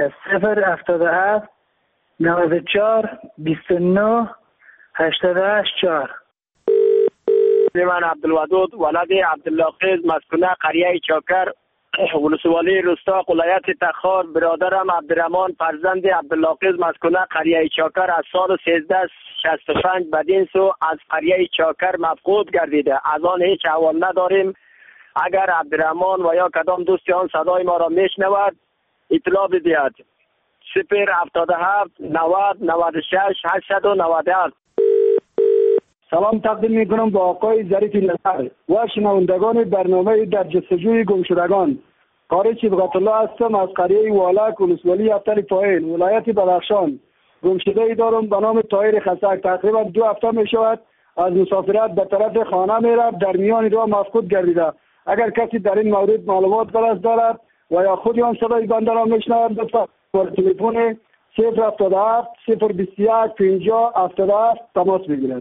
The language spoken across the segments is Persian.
077 94 29 88 4. من عبدالودود ولد عبدالله خیز مسکونه قریه چاکر ولسوالی رستاق ولایت تخار. برادرم عبدالرحمن فرزند عبدالله خیز مسکونه قریه چاکر از سال 1365 بدین سو از قریه چاکر مفقود گردیده. از آن هیچ احوال نداریم. اگر عبدالرحمن و یا کدام دوستی آن صدای ما را میشنود اطلاع بدهد. 077 90 96 897. سلام تقدیم میکنم با آقای ظریف نظر و شنوندگان برنامه در جستجوی گمشدگان. قاری صبغت الله هستم از قریه والک ولسوالی ابطال فاعل ولایت بدخشان. گمشده دارم به نام طاهر خسک. تقریبا 2 هفته می شود از مسافرت به طرف خانه میرد، در میان راه مفقود گردیده. اگر کسی در این مورد معلومات دارد و یا خودی آن صدای بنده را میشنود لطفا با تلفن 077 021 50 77 تماس بگیرد.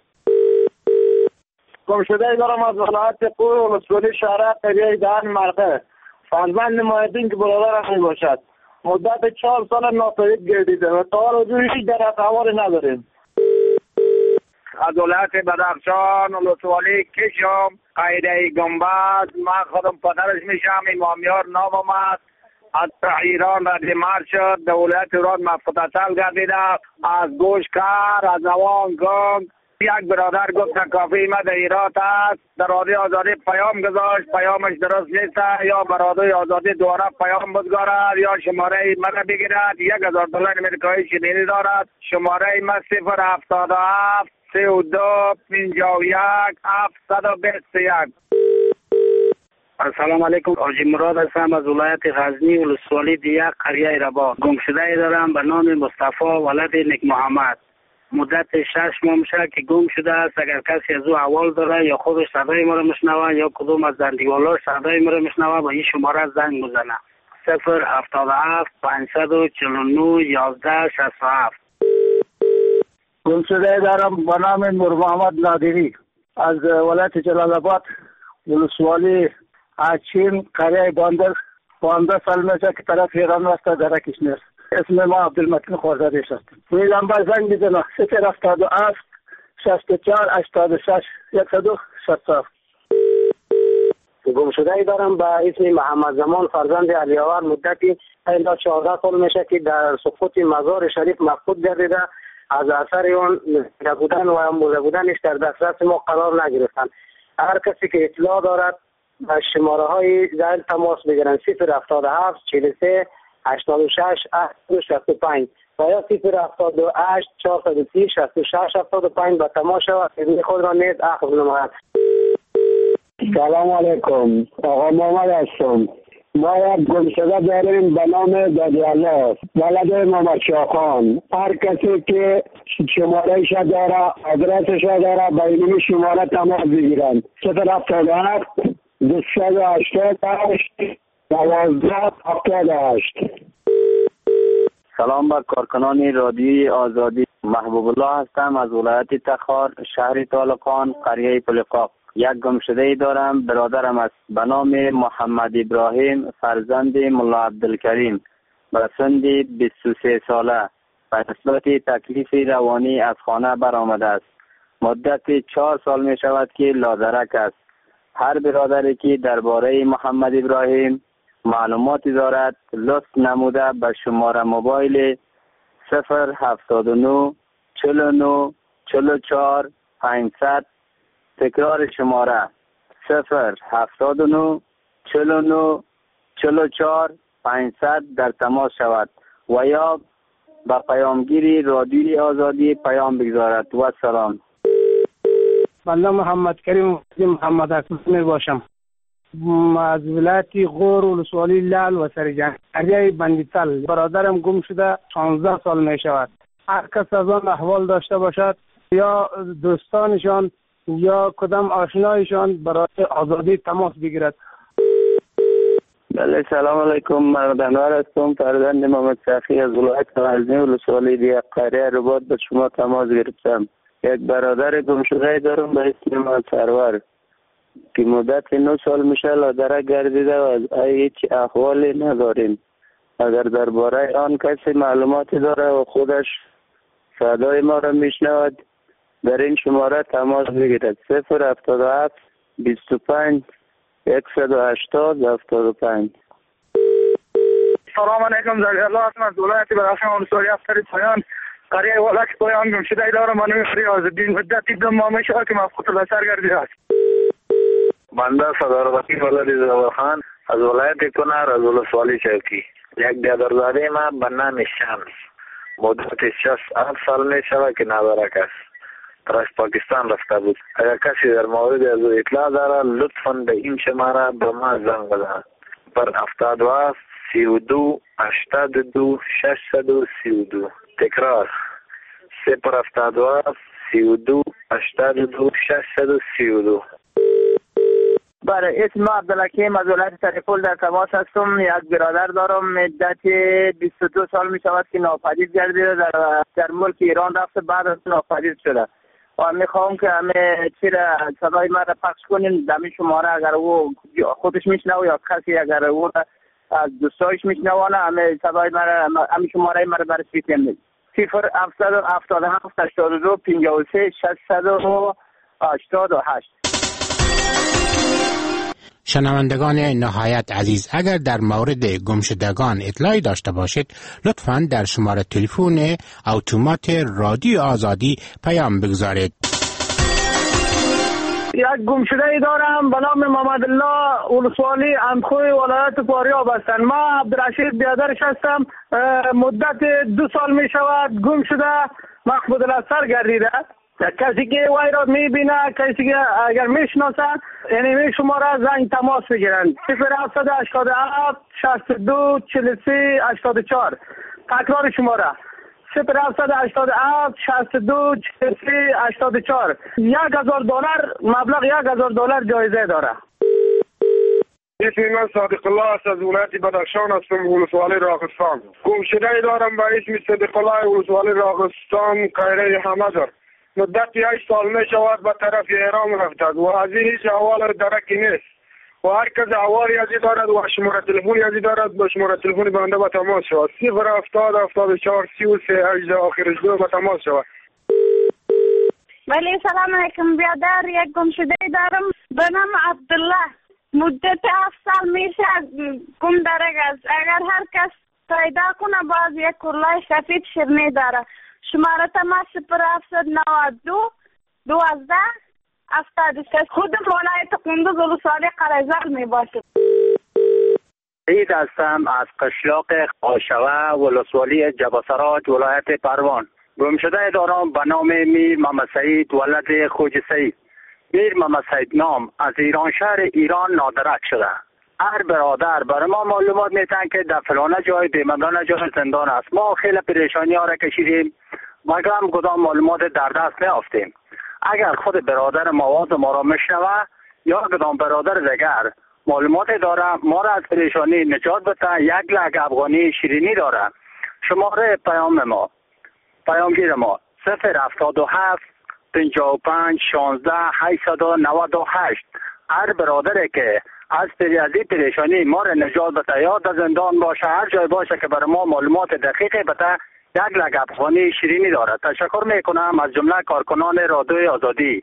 گمشده دارم از ولایت قور ولسوالی شهر قریه دهن مرقه. فرزند نمایندین که برادرم می باشد. مدت 4 سال ناپدید گردیده و تا حال هیچ در احوال نداریم. از ولایت بدخشان ولسوالی کشم قریه گنبد. من خودم پدرش میشم. امامیار نامم است. از ایران رد مرد شد. در ولایت ایران مفقودتل گردیده. از گوشکر از نوان گنگ یک برادر گفت کافی ما در ایران است. در رادیو آزادی پیام گذاشت. پیامش درست نیست. یا برادر آزادی دوباره پیام بگذارد یا شماره من بگیرد. $1000 امریکایی شنیدی دارد. شماره ما 077 32 51 721. السلام علیکم. حاجی مراد هستم از ولایت غزنی ولسوالی دیه قریه رباط. گمشده دارم به نام مصطفی ولد نیک محمد. مدت 6 ماه میشه که گم شده است. اگر کسی از او احوال داره یا خودش صدای ما را میشنوه یا کدوم از زندگی‌والاش صدای ما را میشنوه با این شماره زنگ بزنه. 077 549 11 67. گمشده دارم به نام نور محمد نادری از ولایت جلال آباد ولسوالی اچین قریه باندر. 15 سال میشه که طرف ایران است در کشمیر. اسم ما عبدالمتین خوردادی است. این نمبر زنگ بزنه 077 64 86 167. گمشده دارم به اسم محمد زمان فرزند علی‌آور. مدتی 14 سال میشه که در سقوط مزار شریف مفقود گردیده. از اثر اون بودن و مرده بودنش در دسترس ما قرار نگرفتن. هر کسی که اطلاع دارد به شماره های زائل تماس بگیرن. 077 43 86 865 و یا 078 430 66 75 به تماس شود. خود را نیز اخذ نماید. سلام علیکم. آقا محمد هستم. ما یک گمشده داریم به نام دادیالله ولد محمد شاخان. هر کسی که شمارهش داره آدرسش داره به این شماره تماس بگیرن. 077 288 1278. سلام بر کارکنان رادیوی آزادی. محبوب الله هستم از ولایت تخار شهر طالقان قریه پلقاق. یک گمشده دارم. برادرم است به نام محمد ابراهیم فرزند ملا عبدالکریم به سن 23 ساله به نسبت تکلیف روانی از خانه برآمده است. مدت 4 سال می شود که لادرک است. هر برادری که درباره محمد ابراهیم معلوماتی دارد لطف نموده به شماره موبایل 079 49 44 500. تکرار شماره 079 49 44 500 در تماس شود و یا به پیامگیری رادیوی آزادی پیام بگذارد. و سلام. بنده محمد کریم محمد اکبر باشم. از ولایت غور ولسوالی لعل و سرجان قریه بندیتل. برادرم گم شده 16 سال می شود. هر کس از آن احوال داشته باشد یا دوستانشان یا کدام آشنایشان برای آزادی تماس بگیرد. بله سلام علیکم. من انور هستم فرزند محمد صافی از ولایت غزنی ولسوالی دیه قریه رباط به شما تماس گرفتم. یک برادر گم شده دارم به اسم محمد سرور که مدت 9 سال میشه لادرک گردیده و از هیچ احوالی نداریم. اگر درباره آن کسی معلوماتی داره و خودش صدای ما را میشنود در این شماره تماس بگیرد. 077 25 180 75. سلام علیکم. زلی الله هستم از ولایت بدخشان ولسوالی افسر پایان قریه ولک پایان گمشده دارم. من ریاض‌الدین مدتی 2 ماه میشه که مفقود البصر گردیده است. بنده صداربکی ولد زواخان از ولایت کنر از ولسوالی چوکی. یک برادرزاده ما به نام شمس مدت 67 سال می شود که نابرک است. از پاکستان رفته بود. اگر کسی در مورد از اطلاع داره لطفاً به این شماره به ما زنگ بزند. پر 77 32 82 632. تکرار 077 32 82 632. برای اسم عبدالحکیم از ولایت سرپل در تماس هستم. یک برادر دارم مدت 22 سال می شود که ناپدید گردیده در ملک ایران رفته، بعد از ناپدید شده و میخوام که همه چیره صدای من را پخش کنین در این شماره. اگر او خودش میشنوه یا کسی اگر او از دوستایش میشنوانه همه صدای من را همین شماره من را برش بکنید. 077 82 53 688. شنوندگان نهایت عزیز، اگر در مورد گمشدگان اطلاعی داشته باشید لطفاً در شماره تلفن اتومات رادیو آزادی پیام بگذارید. یک گمشده ای دارم به نام محمد الله ولسوالی اندخوی ولایت فاریاب هستند. ما عبدالرشید بیادرش هستم. مدت 2 سال می شود گم شده، مفقود البصر گردیده. کسی که وای را میبینه، کسی که اگر میشناسه یعنی شما را زنگ تماس بگیرن. 0787 62 43 84. تکرار شما را 0787 62 43 84. $1000 مبلغ $1000 جایزه داره. اسم من صادق الله است از ولایت بدخشان هستم، ولسوالی راغستان. گمشده ای دارم به اسم صادق الله ولسوالی راغستان قیره حمدر. مدت 8 سال می شود به طرف ایران رفتد و از این هیچ احوال درکی نیست و هر کس احوالی ازی دارد و شماره تلفنی ازی دارد به شماره تلفنی بنده به تماس شود. 070 74 33 18 آخرش 2 به تماس شود. ولی سلام علیکم بیادر. یک گمشده دارم به نام عبدالله. مدت 7 سال میشه گم درک است. اگر هر کس پیدا کنه باز یک کلاه سفید شیرینی داره. شماره تماس 0792 12 73. خود ولایت کندوز ولسوالی قره‌زال می باشد. سعید هستم از قشلاق قاشقه ولسوالی جباسراج ولایت پروان. گمشده دارم به نام میر محمد سعید ولد خوج سعید. میر محمد سعید نام از ایران شهر ایران نادرک شده. هر برادر برای ما معلومات میتن که در فلانه جای بیمدان جای زندان است. ما خیلی پریشانی ها را کشیدیم مگرم کدام معلومات در دست نیافتیم. اگر خود برادر مواد ما را میشنوه یا کدام برادر دیگر معلومات داره ما را از پریشانی نجات بده، 1 لک افغانی شیرینی داره، شماره پیامگیر ما 077 55 16 898. هر برادری که از پریشانی ما را نجات بده یا در زندان باشه هر جای باشه که برای ما معلومات دقیقی بده 1 لک افغانی شیرینی دارد. تشکر میکنم از جمله کارکنان رادیوی آزادی.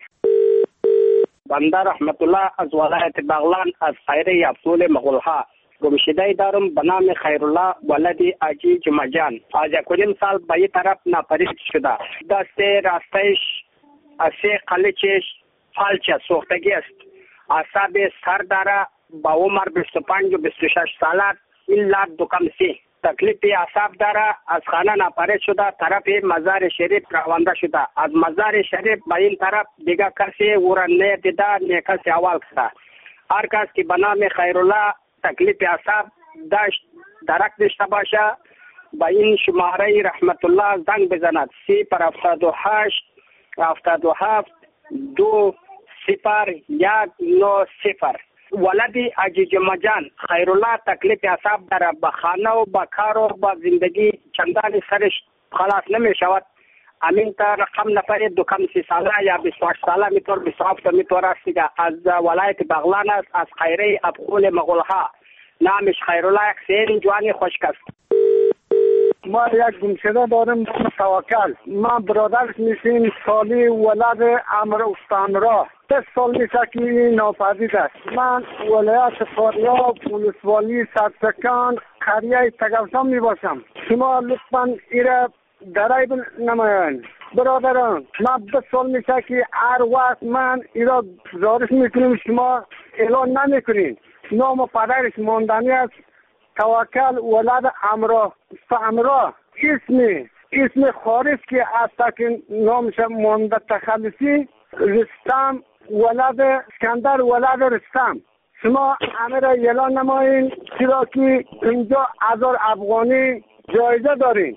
بنده رحمت الله از ولایت بغلان از خیره افسول مغولها. گمشده دارم به نام خیرالله ولدی اجی جمجان. از 1 سال به این طرف ناپدید شده. دست راستش اسه قلچش فالچه سوختگی است. اعصاب سر داره. با عمر 25 و 26 ساله الا دوکمسی. تکلیف اعصاب داره. از خانه ناپدید شده. طرف مزار شریف روانده شده. از مزار شریف به این طرف دیگه کسی ورنه دیده نه کسی اول کرده. هر کس که به نام خیرالله تکلیف اعصاب داشت درک داشته باشه با این شماره رحمت الله زنگ بزند. 078 77 2 0 1 9 0. ولدی عجیج مجان خیرالله تکلیف اعصاب داره. با خانه و با کار و با زندگی چندان سرش خلاص نمی شود. امین تا رقم نفر دوکم 30 ساله یا 28 ساله میتور 27 میتور است دیگه. از ولایت بغلان است، از خیره ابخول مغولها. نامش خیرالله، یک سیر جوانی خوشک است. ما یک گمشده داریم توکل. ما برادرش میشیم سالی ولد امر استانرا. 10 سال میشه که ناپدید است. من ولایت فاریاب ولسوالی سرسکان قریه تگوسان میباشم. شما لطفا ایره درایب نمایین. برادران من 20 سال میشه که هر وقت من ایره گزارش میکنیم شما اعلان نمیکنین. نام پدرش ماندنی است توکل ولد امرا. اسم خارج که است که نامش مانده تخلصی رستم ولد اسکندر ولد رستم. شما همه را اعلان نمایین چرا که اینجا 1000 افغانی جایزه دارین.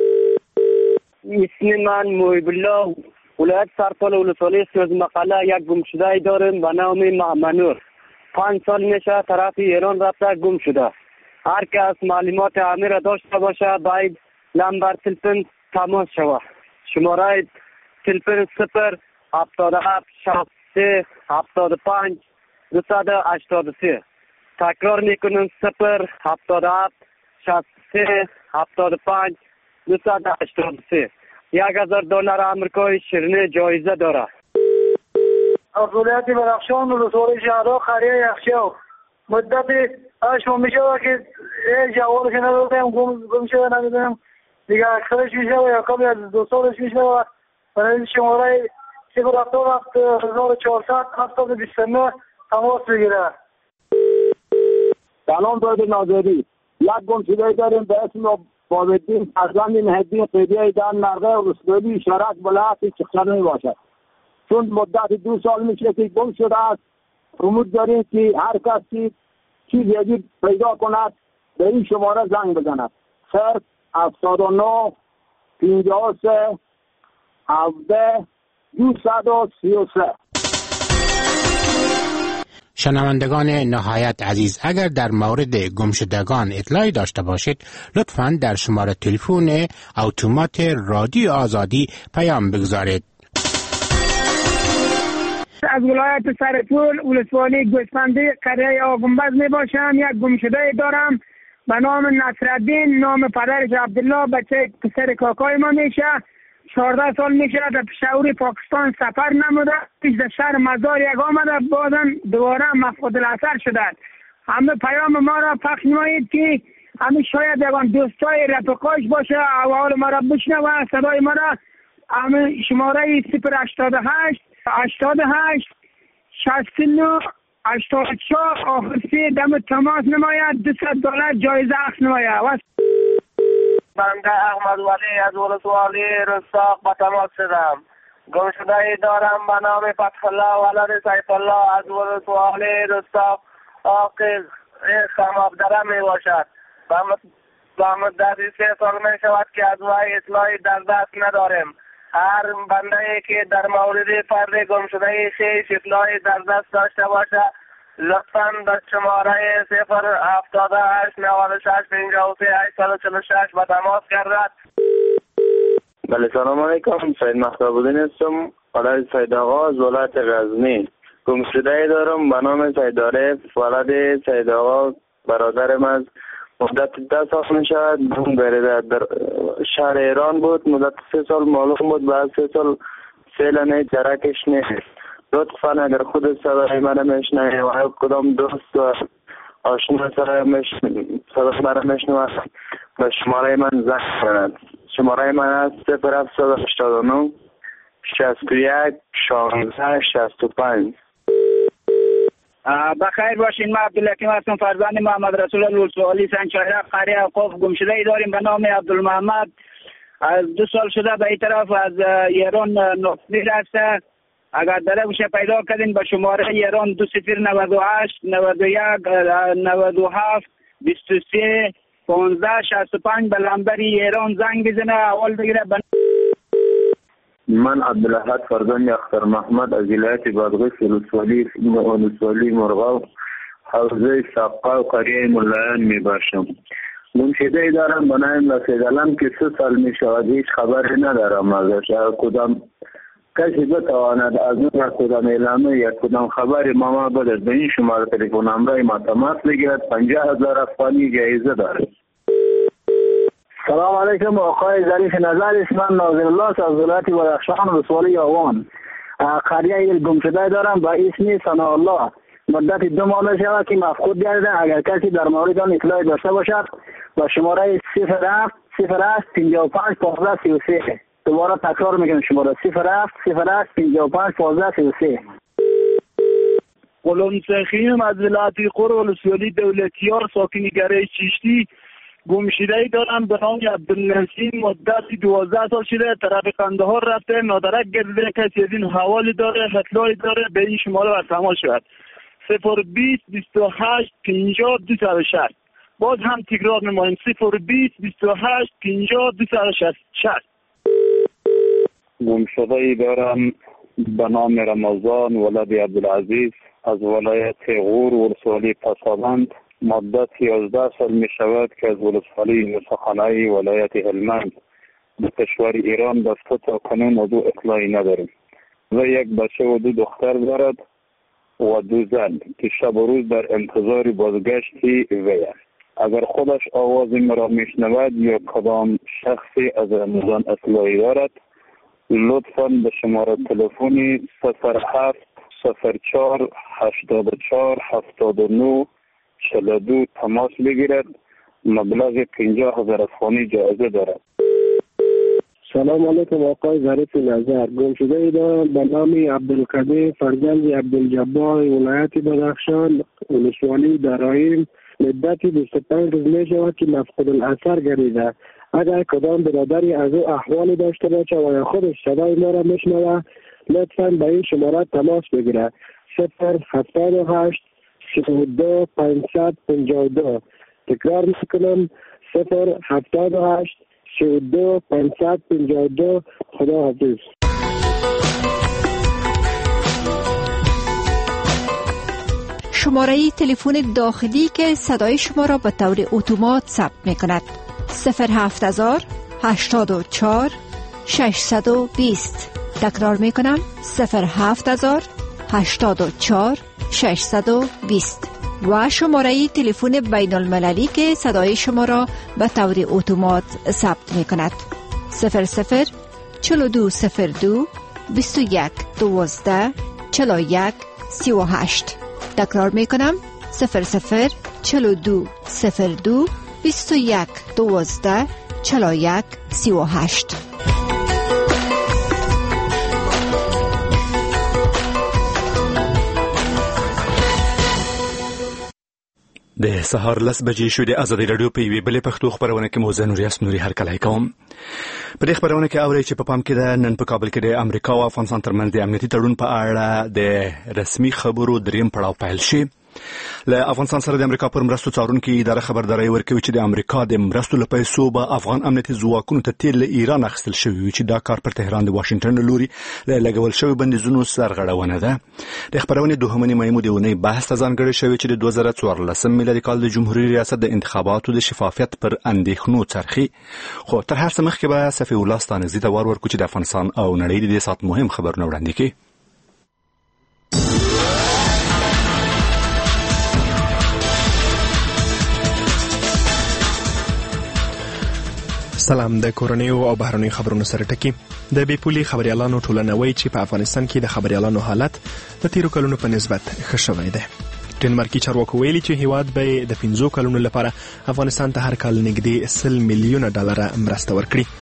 اسم من محب الله، ولایت سرپال ولسوالی سوزمقاله یک گمشده دارم به نام مأمنور. 5 سال میشه طرف ایران رفته گم شده. هر کس معلومات همه را داشته باشه باید نمبر تلفن تماس شود. شماره تلفن 077 63 75 283. تکرار میکنم 077 63 75 283. $1000 آمریکایی شیرینی جایزه داره. از ولایت بدخشان ولسوالی شهرها قریه یخچال مدت 8 ماه میشه که جوابش ندادم، گم شده ندادم دیگه. اکثرش میشه و یا قبل از 2 سالش میشه و برای شماره 077-1400-729 تماس بگیره. سلام داده ناظری. یک گمشده داریم به اسم بابالدین فرزند مهدی قیدی دان مرغه ولسوالی شرک ولایت چخشر می باشد. چون مدت 2 سال میشه که گم شده است. امید داریم که هر کسی چیز عجیب پیدا کند به این شماره زنگ بزند. 079 53 17 233. شنوندگان نهایت عزیز، اگر در مورد گمشدگان اطلاعی داشته باشید لطفاً در شماره تلفن اتومات رادیو آزادی پیام بگذارید. از ولایت سرپول ولسوالی گوسفندی قریه آگنبز می باشم. یک گمشده دارم به نام نصرالدین. نام پدرش عبدالله، بچه پسر کاکای ما میشه. 14 سال میشه در پشاور پاکستان سفر نموده. پیش در شهر مزار یک آمده، بازم دوباره مفقود الاثر شده. همه پیام ما را پخش نمایید که همه شاید یکان دوستای رفقاش باشه احوال ما را بشنوه، صدای ما را. همه شماره 088 88 69 84 آخر 3 دم تماس نماید. $200 جایزه اخذ نماید. بنده احمد ولی از ولسوالی رستاق به تماس شدم. گمشده دارم به نام فتح الله ولد سیف الله از ولسوالی رستاق آقیز سمابدره می باشد. به مدت 3 سال می شود که از وی اطلاعی در دست نداریم. هر بنده ای که در مورد فرد گمشده شیش اطلاعی در دست داشته باشه لطفاً به شماره 078 96 53 846 به تماس گردد. بله سلام علیکم، سید مهتاب‌الدین هستم، ولد سید آقا از ولایت غزنی. گمشده دارم به نام سید عارف ولد سید آقا، برادرم از مدت 10 سال می شود گم گردیده. در شهر ایران بود، مدت 3 سال معلوم بود، بعد 3 سال فعلا درکش نیست. لطفاً اگر خود صدای من میشنوید و هر کدام دوست و آشنا صدای من میشنوید به شماره من زنگ کنند. شماره من است 0789 61 16 65. بخیر باشین. من عبدالحکیم هستم، فرزند محمد رسول الولسوالی سنگشاهرق قریه قف. گمشده ای داریم به نام عبدالمحمد. از 2 سال شده به این طرف از ایران نقطی رسته. اگر داره بشه پیدا کردین به شماره ایران 2098 91 97 23 15 65 به لمبری ایران زنگ بزنه اول بگیره. من عبدالاحد فرزند اختر محمد از ولایت بادغیس ولسوالی مرغاب حوزه سقا و قریه ملایان می باشم. گمشده دارم به نام رفیق علم که 3 سال می شود هیچ خبری ندارم ازش. کدام کسی بتواند از اون کدام اعلامه یا کدام خبر ما بدهد به این شماره تلفن نمبر ما تماس بگیرد. 50,000 افغانی جایزه دارد. سلام علیکم آقای ظریف نظر. اسم ناظر الله از ولایت بدخشان ولسوالی آوان. قریه گم شده دارم با اسم ثناء الله. مدت 2 ماه شود که مفقود گردیده. اگر کسی در مورد آن اطلاعی داشته باشد با شماره 07 08 55 15 33. دوباره تکرار میکنم شماره 07 08 55 15 33. غلام سخیم از ولایت قرب ولسوالی دولتیار ساکن گره چشتی گمشده‌ای دارم به نام عبدالنسیم. مدت 12 سال شده طرف قندهار رفته نادرک گردیده. کسی از این حوالی داره اطلاعی داره به این شماره بر تماس شود 020 28 50 260. باز هم تکرار نماییم 020 28 50 260. گمشده‌ای دارم به نام رمضان ولد عبدالعزیز از ولایت غور ولسوالی پسابند. مدت 11 سال می شود که از ولسوالی نسخانه‌ای ولایت هلمند به کشور ایران رفته. تا کنون از او اطلاعی نداریم. و یک بچه و 2 دختر دارد و 2 زن که شب و روز در انتظار بازگشتی وی است. اگر خودش آواز مرا میشنود یا کدام شخصی از رمضان اطلاعی دارد لطفاً به شماره تلفنی 07 04 84 79 42 تماس بگیرد. مبلغ 50,000 افغانی جایزه دارد. سلام علیکم آقای ظریف نظر. گمشده دارم به نام عبدالقدیر فرزند عبدالجبار ولایت بدخشان ولسوالی درایم. مدت 25 روز می شود که مفقود الاثر گردیده. اگر کدام برادری از او احوالی داشته باشه و یا خودش صدای ما را میشنوه لطفاً به این شماره تماس بگیره 078 32 552. تکرار میکنم 078 32 552. خدا حافظ. شماره تلفن داخلی که صدای شما را به طور اتومات ثبت می کند 07000 84 620. تکرار می کنم 07000 84 620 و شماره تلفن بین المللی که صدای شما را به طور اتومات ثبت می کند 00 4202 21 12 41 38. تکرار می کنم 00 4202 21 12 41 38. د سهار 10 بجې شو. د ازادي رادیو په یوې بلې پښتو خبرونه کې موزه نوریاس نوري هرکلی کوم. په دې خبرونه کې اورئ چې په پام کې ده نن په کابل کې د امریکا او افغانستان ترمنځ د امنیتي تړون په اړه د رسمي خبرو دریم پړاو پیل شي. له افغانستان سره د امریکا پر مرستو څارونکي اداره خبرداري ورکوي چې د امریکا د مرستو له پیسو به افغان امنیتي ځواکونو ته تیل له ایران اخیستل شوي وي چې دا کار پر تهران د واشنگټن له لوري له لګول شوي بندیزونو سرغړونه ده. د خبرونې دوهمه نیمه د اونۍ بحث ته ځانګړی شوی چې د 2014 میلادي کال د جمهوریت ریاست د انتخاباتو د شفافیت پر اندېښنو څرخي. خو تر هر څه مخکې به صفي الله ستانکزي ته ورکړو چې د افغانستان او نړۍ د دې ساعت مهم خبرونه وړاندې کړي. سلام. د کورنیو او بهرنیو خبرونو سره ټکی. د بیپولي خبريالانو ټولنه وایي چې په افغانستان کې د خبريالانو حالت د تیرو کلونو په نسبت ښه شوی دی. ډنمارکي چارواکو ویلي چې هیواد به د 15 کلونو لپاره افغانستان ته هر کال نږدې $100 میلیون مرسته ورکړي.